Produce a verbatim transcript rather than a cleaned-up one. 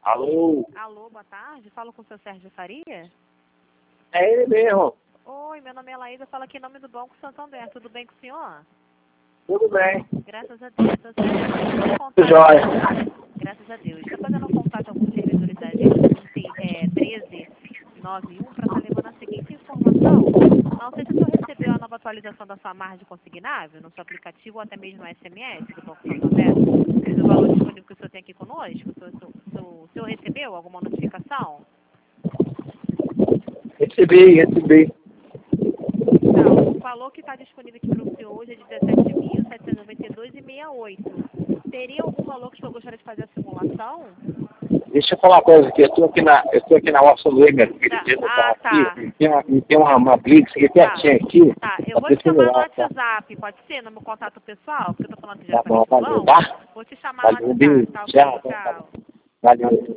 Alô? Alô, boa tarde. Falo com o seu Sérgio Faria? É ele mesmo. Oi, meu nome é Laísa, falo aqui em nome do Banco Santander. Tudo bem com o senhor? Tudo bem. Graças a Deus. Seu Sérgio, eu tô fazendo um Tudo contato... jóia. Graças a Deus. Estou fazendo um contato com alguns servidores da gente, é, treze noventa e um, para estar levando a seguinte informação. Não sei se o senhor recebeu a nova atualização da sua margem consignável no seu aplicativo ou até mesmo no S M S do Banco Santander, do valor disponível que o senhor tem aqui conosco. O senhor, o senhor, o senhor recebeu alguma notificação? Recebi, recebi. Então, o valor que está disponível aqui para o senhor hoje é de dezessete mil setecentos e noventa e dois reais e sessenta e oito centavos. Teria algum valor que o senhor gostaria de fazer a simulação? Deixa eu falar uma coisa aqui. Eu estou aqui na, eu tô aqui na Watson Way, meu filho. Tá. Eu Ah, tá. aqui. E tem uma, e tem uma, uma Blitz aqui Tá. pertinho aqui. Tá, eu vou Pra te chamar no simular, tá? WhatsApp, pode ser? No meu contato pessoal, porque eu tô falando Tá bom, diretamente do valeu, banco. tá? Vou te chamar no Valeu, WhatsApp, beijo. tá ok? Tchau, tchau, Tchau. tchau. Valeu.